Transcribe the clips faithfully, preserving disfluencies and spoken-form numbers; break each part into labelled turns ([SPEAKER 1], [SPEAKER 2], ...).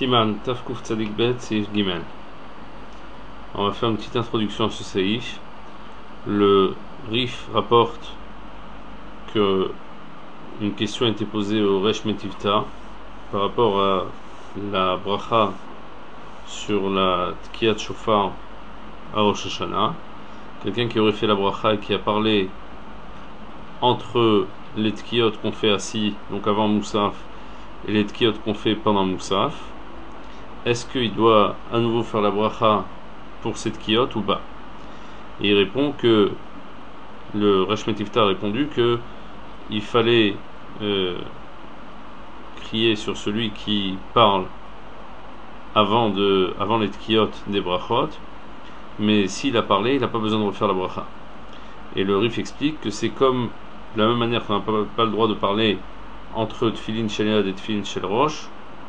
[SPEAKER 1] Siman Tafkouf Tzadik Bet Seif Gimel. On va faire une petite introduction à ce Seif. Le Rif rapporte que une question a été posée au Resh Metivta par rapport à la bracha sur la Tkiyat Shofar à Rosh Hashanah. Quelqu'un qui aurait fait la bracha et qui a parlé entre les Tkiyot qu'on fait assis, donc avant Moussaf, et les Tkiyot qu'on fait pendant Moussaf. Est-ce qu'il doit à nouveau faire la bracha pour cette Tkiyot ou pas? Et il répond que le Resh Metivta a répondu que il fallait euh, crier sur celui qui parle avant, de, avant les Tkiyot des brachot, mais s'il a parlé, il n'a pas besoin de refaire la bracha. Et le Rif explique que c'est comme de la même manière qu'on n'a pas, pas le droit de parler entre Tfilin Shel Yad et Tfilin Shel Rosh.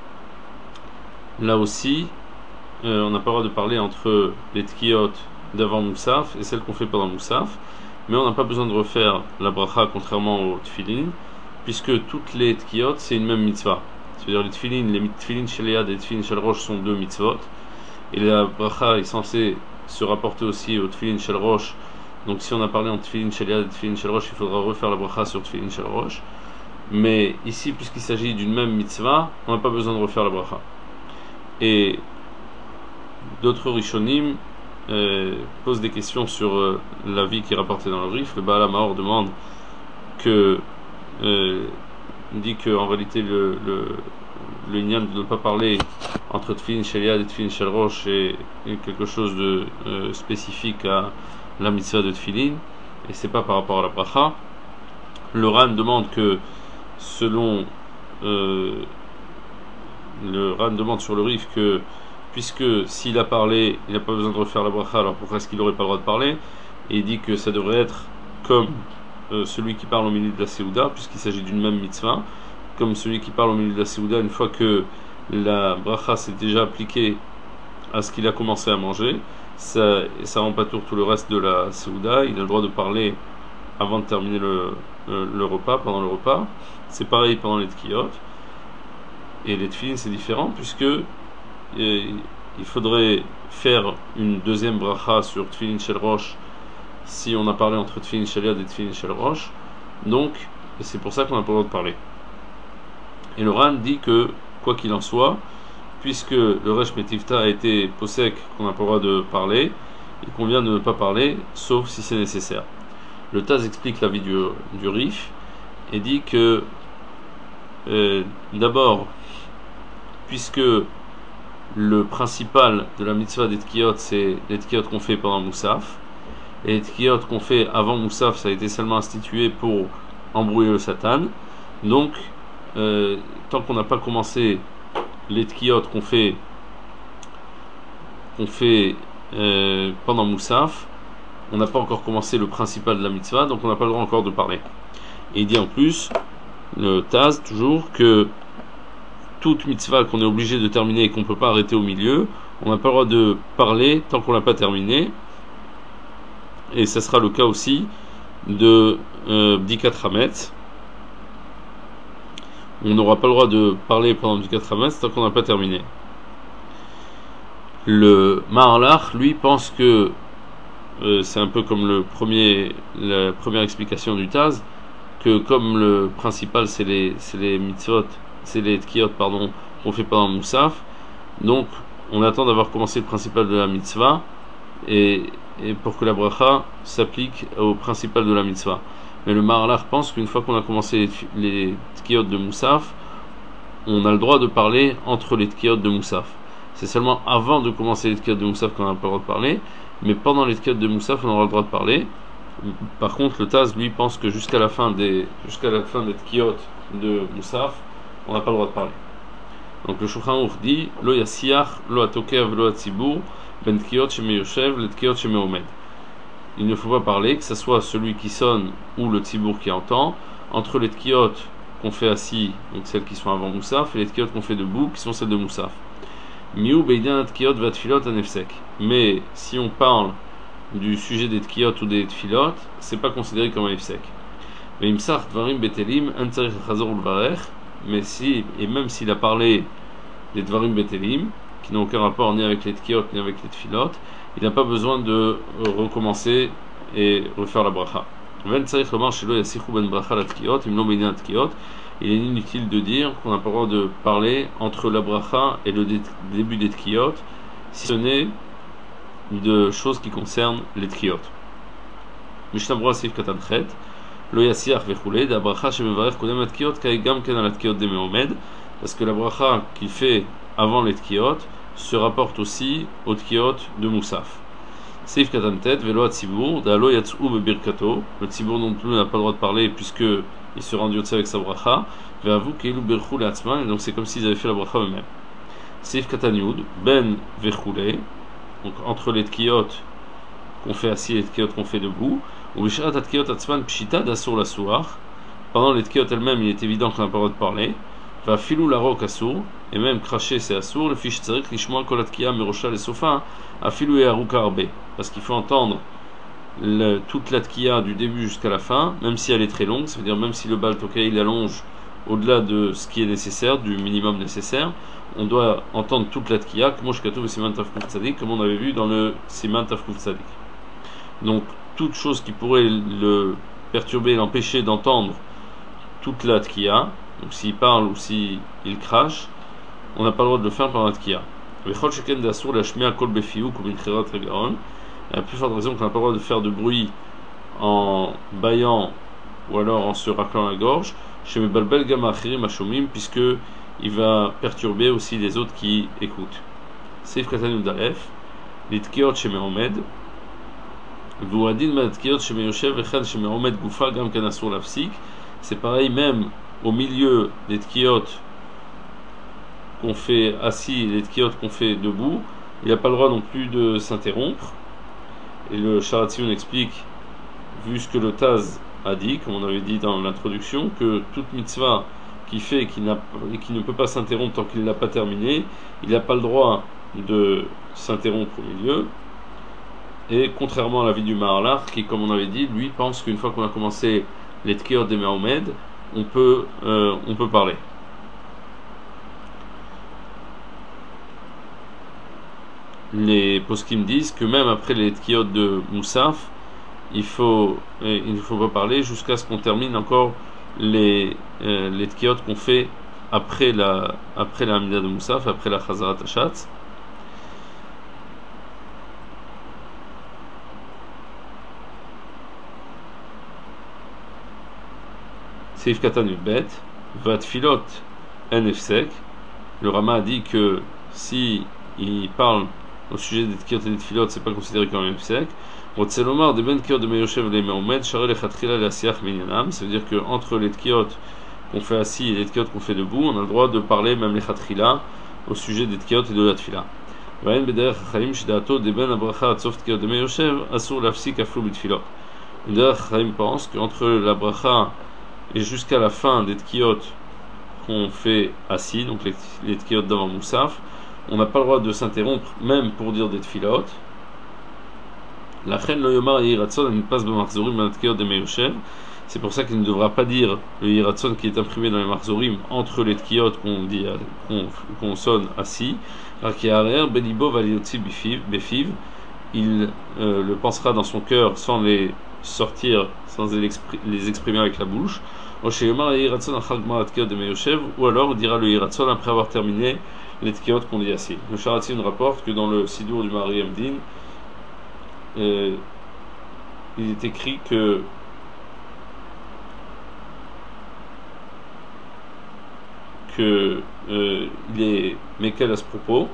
[SPEAKER 1] Là aussi, euh, on n'a pas le droit de parler entre les Tkiyot d'avant Moussaf et celles qu'on fait pendant Moussaf, mais on n'a pas besoin de refaire la bracha contrairement aux Tfilin, puisque toutes les Tkiyot c'est une même mitzvah. C'est-à-dire les Tfilin, les Tfilin Shel Yad et les Tfilin Shel Rosh sont deux mitzvot, et la bracha est censée se rapporter aussi aux Tfilin Shel Rosh. Donc si on a parlé en Tfilin Shel Yad et Tfilin Shel Rosh, il faudra refaire la bracha sur Tfilin Shel Rosh. Mais ici, puisqu'il s'agit d'une même mitzvah, on n'a pas besoin de refaire la bracha. Et d'autres Rishonim euh, posent des questions sur euh, la vie qui est rapportée dans le Rif. Le Baal HaMaor demande que euh, dit que en réalité le le, le Inyan de ne pas parler entre Tfilin Shel Yad et Tfilin Shel Rosh est, est quelque chose de euh, spécifique à la mitzvah de Tfilin, et c'est pas par rapport à la bracha. Le Ran demande que selon euh, le Ran demande sur le Rif que puisque s'il a parlé, il n'a pas besoin de refaire la bracha, alors pourquoi est-ce qu'il n'aurait pas le droit de parler? Et il dit que ça devrait être comme euh, celui qui parle au milieu de la Séouda, puisqu'il s'agit d'une même mitzvah, comme celui qui parle au milieu de la Séouda, une fois que la bracha s'est déjà appliquée à ce qu'il a commencé à manger, ça ne ça rend pas tour tout le reste de la Séouda, il a le droit de parler avant de terminer le, le, le repas, pendant le repas. C'est pareil pendant les Tkiyot. Et les Tfilin c'est différent, puisque et, il faudrait faire une deuxième bracha sur Tfilin Shel Rosh si on a parlé entre Tfilin Shel Yad et Tfilin Shel Rosh. Donc c'est pour ça qu'on n'a pas le droit de parler. Et le Ran dit que quoi qu'il en soit, puisque le Resh Metivta a été posek qu'on n'a pas le droit de parler, il convient de ne pas parler sauf si c'est nécessaire. Le Taz explique la vie du, du Rif et dit que euh, d'abord, puisque le principal de la mitzvah des Tkiyot c'est les Tkiyot qu'on fait pendant Moussaf, et les Tkiyot qu'on fait avant Moussaf ça a été seulement institué pour embrouiller le Satan, donc euh, tant qu'on n'a pas commencé les Tkiyot qu'on fait qu'on fait euh, pendant Moussaf, on n'a pas encore commencé le principal de la mitzvah, donc on n'a pas le droit encore de parler. Et il dit en plus, le Taz toujours, que toute mitzvah qu'on est obligé de terminer et qu'on ne peut pas arrêter au milieu, on n'a pas le droit de parler tant qu'on ne l'a pas terminé. Et ça sera le cas aussi de euh, Bdikat Hametz. On n'aura pas le droit de parler pendant Bdikat Hametz tant qu'on n'a pas terminé. Le Maharlach, lui, pense que euh, c'est un peu comme le premier, la première explication du Taz, que comme le principal c'est les, c'est les mitzvot, c'est les tkiyot pardon qu'on fait pendant Moussaf, donc on attend d'avoir commencé le principal de la mitzvah et, et pour que la bracha s'applique au principal de la mitzvah. Mais le Maharlach pense qu'une fois qu'on a commencé les, les tkiyot de Moussaf, on a le droit de parler entre les tkiyot de Moussaf. C'est seulement avant de commencer les tkiyot de Moussaf qu'on n'a pas le droit de parler, mais pendant les tkiyot de Moussaf on aura le droit de parler. Par contre, le Taz lui pense que jusqu'à la fin des jusqu'à la fin des tkiyot de Moussaf, on n'a pas le droit de parler. Donc le Shulchan Aruch dit lo yasiach lo atokev lo atzibur ben tkiyot shemeyoshev le tkiyot shemeomed. Il ne faut pas parler, que ce soit celui qui sonne ou le tzibour qui entend, entre les tkiyot qu'on fait assis, donc celles qui sont avant Moussaf, et les tkiyot qu'on fait debout, qui sont celles de Moussaf. Miu beidan tkiyot va tfilot anefsek. Mais si on parle du sujet des tkiyot ou des tfilot, c'est pas considéré comme un efsek. Mais imsach dvarim betelim an tzarich chazor ulvarech. Mais si, et même s'il a parlé les Dvarim Betelim, qui n'ont aucun rapport ni avec les Tkiot ni avec les Tfilot, il n'a pas besoin de recommencer et refaire la bracha. Il est inutile de dire qu'on n'a pas le droit de parler entre la bracha et le début des Tkiot, si ce n'est de choses qui concernent les Tkiot. Mishnah Berurah Sif Katan Chet, Lo Yasiach Vechulei, Da bracha shemevarech kodem atkiot kai gam ken al atkiot de Meomed, parce que la bracha qu'il fait avant les Tkiot se rapporte aussi aux Tkiot de Moussaf. Sif Katan Tet, Velo Atzibur, Da Lo Yatzou Bebirkato, le Tzibur non plus n'a pas le droit de parler puisque il se rend Dieu avec sa bracha, Ve'avu Keilu Berchou Le'atzman, et donc c'est comme s'ils avaient fait la bracha eux-mêmes. Sif Katan Yud, Ben Vechulei, donc entre les Tkiot qu'on fait assis et les Tkiot qu'on fait debout, ou Bishat Atkiot Atzman Pshita d'Asur la Souar, pendant les Tkiot elles-mêmes il est évident qu'on n'a pas le droit de parler, Va Filou la Roque Asur, et même cracher c'est Asur, le fiche Tzarik Lishmoa Kol Atkia Merosha les Sofa, Afilou et Aruka Arbe, parce qu'il faut entendre le, toute l'Atkia du début jusqu'à la fin, même si elle est très longue, ça veut dire même si le Baal Tokei il allonge au-delà de ce qui est nécessaire, du minimum nécessaire, on doit entendre toute l'Atkia, comme on avait vu dans le Siman Tafkuf Tzadik. Donc, toute chose qui pourrait le perturber, l'empêcher d'entendre toute la tkiya, donc s'il parle ou s'il crache, on n'a pas le droit de le faire pendant la tkiya. La plus forte raison qu'on n'a pas le droit de faire de bruit en baillant ou alors en se raclant la gorge, puisque il va perturber aussi les autres qui écoutent. Seif Katan Udalef, les tkiot chez Mehomed, c'est pareil même au milieu des tkiot qu'on fait assis et les tkiot qu'on fait debout, il n'a pas le droit non plus de s'interrompre. Et le Sharatzion explique, vu ce que le Taz a dit, comme on avait dit dans l'introduction, que toute mitzvah qui fait et qui, n'a, et qui ne peut pas s'interrompre tant qu'il ne l'a pas terminé, il n'a pas le droit de s'interrompre au milieu. Et contrairement à l'avis du Maharlar, qui, comme on avait dit, lui pense qu'une fois qu'on a commencé les tkiot de Mehomed, on peut, euh, on peut parler. Les poskim disent que même après les tkiot de Moussaf, il faut, euh, il ne faut pas parler jusqu'à ce qu'on termine encore les, euh, les tkiot qu'on fait après la, après la Hamida de Moussaf, après la Chazarat Hashatz. Seif Katan Yudbet, Vat Filot En Efsek. Le Rama a dit que si il parle au sujet des Tkiot et des Tfilot, c'est pas considéré comme un Efsek. Rotzelomar de Ben Tkiot de Meyoshev le Mehomed, Share le Chatrila le Asiach Minyanam. Ça veut dire qu'entre les Tkiot qu'on fait assis et les Tkiot qu'on fait debout, on a le droit de parler même les Chatrila au sujet des Tkiot et de la Tfila. Vayen Beder Chaim Shidato de Ben Abracha Atsof Tkiot de Meyoshev, Asur Lafsik Aflou Bitfilot. Beder Chaim pense qu'entre la Bracha et jusqu'à la fin des tkiot qu'on fait assis, donc les, les tkiot d'avant Moussaf, on n'a pas le droit de s'interrompre, même pour dire des tfilot. La reine le yomar et yiratson ne passe dans marzorim dans les tkiot de Meyoshev. C'est pour ça qu'il ne devra pas dire le yiratson qui est imprimé dans les marzorim entre les tkiot qu'on dit qu'on, qu'on sonne assis. Belibo valiotzi befiv, il euh, le pensera dans son cœur sans les sortir, sans les exprimer avec la bouche. Ou alors on dira le Yiratzon après avoir terminé les tkiot qu'on dit assis. Le Sharatzion rapporte que dans le Sidour du Mari Emdin, euh, il est écrit que que euh, il est Mekel à ce propos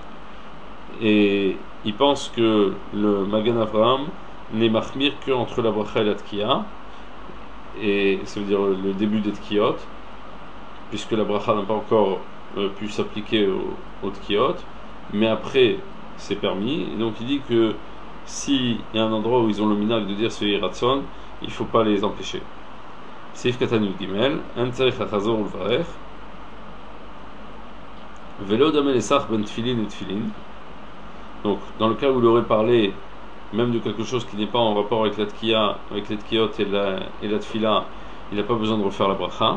[SPEAKER 1] et il pense que le Magan Avraham n'est mahmir que entre la bracha et la tkiya, et ça veut dire le début des tkiot, puisque la bracha n'a pas encore euh, pu s'appliquer aux, aux tkiot, mais après c'est permis. Et donc il dit que s'il y a un endroit où ils ont le minag de dire ce yiratson, il ne faut pas les empêcher. Seif Katan Yud Gimel, En Tzarich HaChazor Ulvarech, Velo Damel Esach Ben Tfilin et Tfilin. Donc dans le cas où il aurait parlé même de quelque chose qui n'est pas en rapport avec la tkiya, avec les tkiot et la, et la tfila, il n'a pas besoin de refaire la bracha.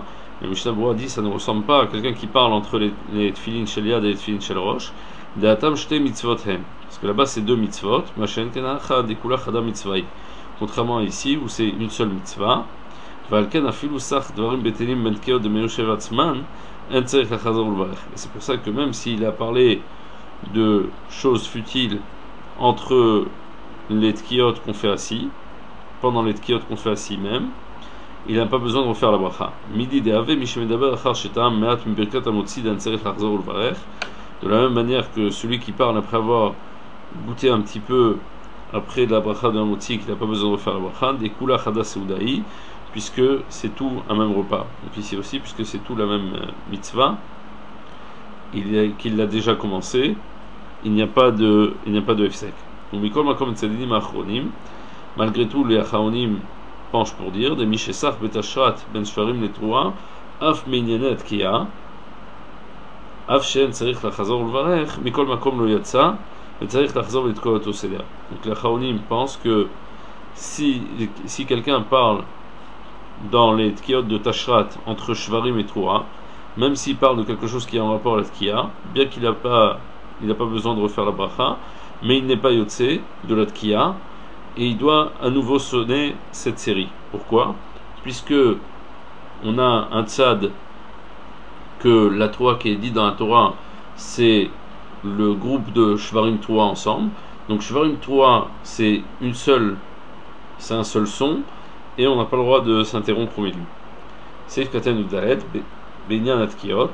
[SPEAKER 1] Le Mishnah Berurah dit ça ne ressemble pas à quelqu'un qui parle entre les, les tfilin shel yad et les tfilin shel rosh. De'atam shte mitzvot hen. Parce que là-bas c'est deux mitzvot. Mashen kenacha dekula chada mitzvai. Contrairement à ici où c'est une seule mitzvah. Valken afilu sach dvarim betelim ben tkiot de meyoshev atzman en tzerich lachazor ulvarech. Et c'est pour ça que même s'il a parlé de choses futiles entre les tkiot qu'on fait assis, pendant les tkiot qu'on fait assis même, il n'a pas besoin de refaire la bracha. Midi de ave mishemedaber achar shetam meat mibirkat amotzi d'en tzerich lachazor ulvarech. De la même manière que celui qui parle après avoir goûté un petit peu après de la bracha d'un motzi, qu'il n'a pas besoin de refaire la bracha, des kula chada seudaï, puisque c'est tout un même repas. Donc ici aussi, puisque c'est tout la même mitzvah, qu'il l'a déjà commencé, il n'y a pas de, il n'y a pas de hefsek. Donc mikol makom tzadidim achronim, malgré tout les acharonim penchent pour dire de mishesach betashrat ben shvarim letroua af minyanet kia af shen tzarich lachazor ulvarech mikol makom lo yatsa et tzarich lachazor letkoa oto seder. Donc les acharonim pensent que si si quelqu'un parle dans les tkiot de Tashrat entre Shvarim et Troua, même s'il parle de quelque chose qui est en rapport à la Tkiya, bien qu'il n'a pas, il n'a pas besoin de refaire la bracha, mais il n'est pas yotse de la Tkiya, et il doit à nouveau sonner cette série. Pourquoi? Puisque on a un tzad que la Troua qui est dit dans la Torah, c'est le groupe de Shvarim Troua ensemble. Donc Shvarim Troua, c'est une seule, c'est un seul son. Et on n'a pas le droit de s'interrompre au milieu. Seif Katan Udalet, Benyan Atkiot.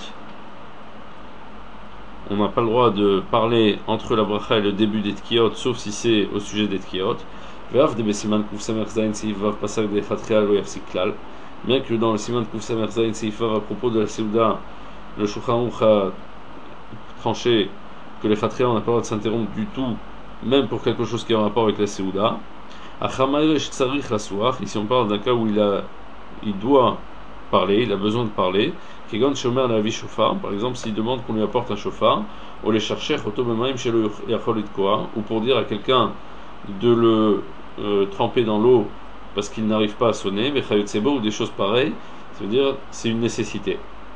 [SPEAKER 1] On n'a pas le droit de parler entre la bracha et le début des Tkiot, sauf si c'est au sujet des Tkiot. Ve'af de Besiman Kuf Samer Zayin Seifav Pasak de Chatria Lo Yafsik Klal. Bien que dans le Siman Kuf Samer Zayin Seifav, à propos de la Seuda, le Shulchan Aruch a tranché que les Chatria n'ont pas le droit de s'interrompre du tout, même pour quelque chose qui est en rapport avec la Seuda. Ici on parle d'un cas où il, a, il doit parler, il a besoin de parler. Par exemple, s'il demande qu'on lui apporte un chauffard, ou les chercher ou pour dire à quelqu'un de le euh, tremper dans l'eau parce qu'il n'arrive pas à sonner, ou des choses pareilles, ça veut dire c'est une nécessité.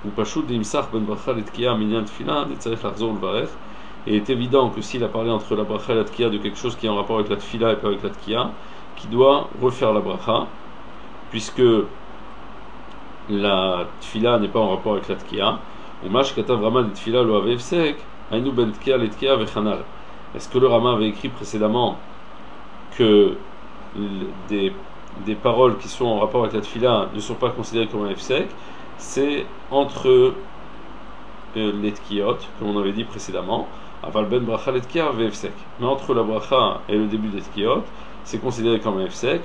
[SPEAKER 1] Et il est évident que s'il a parlé entre la bracha et la tkiya de quelque chose qui est en rapport avec la tfila et pas avec la tkiya, qui doit refaire la bracha, puisque la tfila n'est pas en rapport avec la tkiya. Ou mash katav rama de tfila lo avev sek, ainu ben tkiya le tkiya vechanal. Est-ce que le Rama avait écrit précédemment que des, des paroles qui sont en rapport avec la tfila ne sont pas considérées comme un hefsek? C'est entre euh, les tkiyot, comme on avait dit précédemment, aval ben bracha le tkiya vefsek. Mais entre la bracha et le début des tkiyot, c'est considéré comme un hefsek.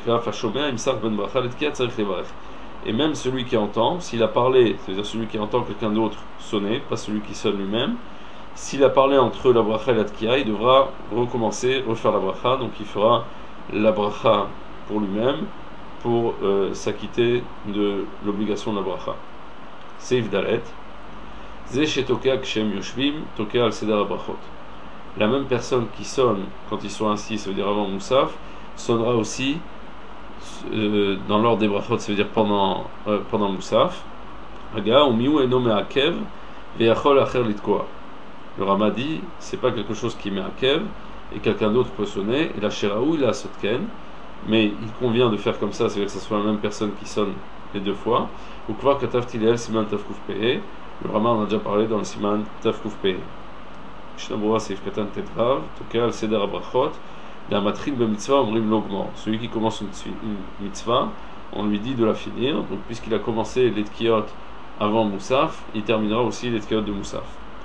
[SPEAKER 1] Et même celui qui entend, s'il a parlé, c'est-à-dire celui qui entend quelqu'un d'autre sonner, pas celui qui sonne lui-même, s'il a parlé entre la bracha et la tkiya, il devra recommencer, refaire la bracha, donc il fera la bracha pour lui-même, pour euh, s'acquitter de l'obligation de la bracha. Seif dalet, ze shetokea kshem yoshvim, tokea al seder brachot. La même personne qui sonne quand ils sont assis, ça veut dire avant Moussaf, sonnera aussi euh, dans l'ordre des brachot, ça veut dire pendant euh, pendant Moussaf. Haga ou miou eno me'akev ve'achol acher litkoa. Le Rama dit, c'est pas quelque chose qui met akev et quelqu'un d'autre peut sonner. Et la sheraou il a sotken, mais il convient de faire comme ça, c'est-à-dire que ce soit la même personne qui sonne les deux fois. Ou kvar katav tilel siman tafkuf pehe. Le Rama en a déjà parlé dans le siman tafkuf pehe. Mishnah Berurah seif katan tetvav tokea al seder abrachot. Celui qui commence une, une mitzvah, on lui dit de la finir. Donc, puisqu'il a commencé les tkiyot avant Moussaf, il terminera aussi les tkiyot de Moussaf.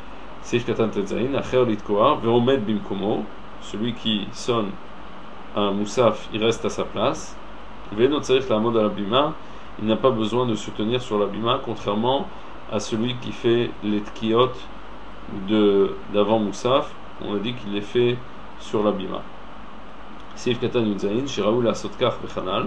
[SPEAKER 1] Celui qui sonne un Moussaf, il reste à sa place. Il n'a pas besoin de se tenir sur la bima, contrairement à celui qui fait les tkiyot d'avant Moussaf. On a dit qu'il les fait sur la bima. Seif Katan Yudzaïn, Shiraou la Sotkar Bechanal.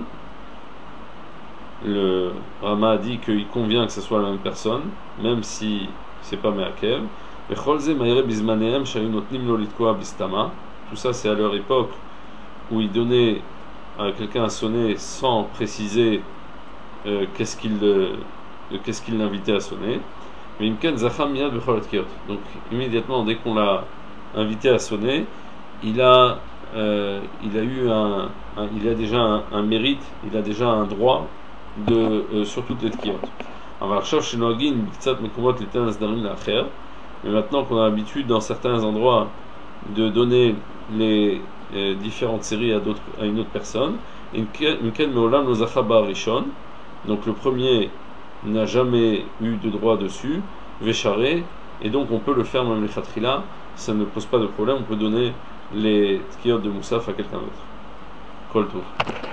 [SPEAKER 1] Le Rama a dit qu'il convient que ce soit la même personne, même si c'est pas Meakev. Becholze Maire Bizmaneem Shayunotnim Lolitkoa Bistama. Tout ça, c'est à leur époque où ils donnaient à quelqu'un à sonner sans préciser euh, qu'est-ce qu'il euh, qu'est-ce qu'il l'invitait à sonner. Mais Imken Zacham Miyad Bechol Tkiyot. Donc immédiatement, dès qu'on l'a invité à sonner, il a, euh, il a eu un, un- il a déjà un, un mérite, il a déjà un droit de, euh, sur toutes les Tkiyot. Alors, chez Noagin, Biktsat Mekumot Litan Asdarim Lacher. Mais maintenant qu'on a l'habitude dans certains endroits de donner les euh, différentes séries à, d'autres, à une autre personne, Imken Meolam Nozacha Rishon. Donc le premier n'a jamais eu de droit dessus, Vécharé, et donc on peut le faire même les Khatrila, ça ne pose pas de problème, on peut donner les tkiyot de Moussaf à quelqu'un d'autre. Kol Tour.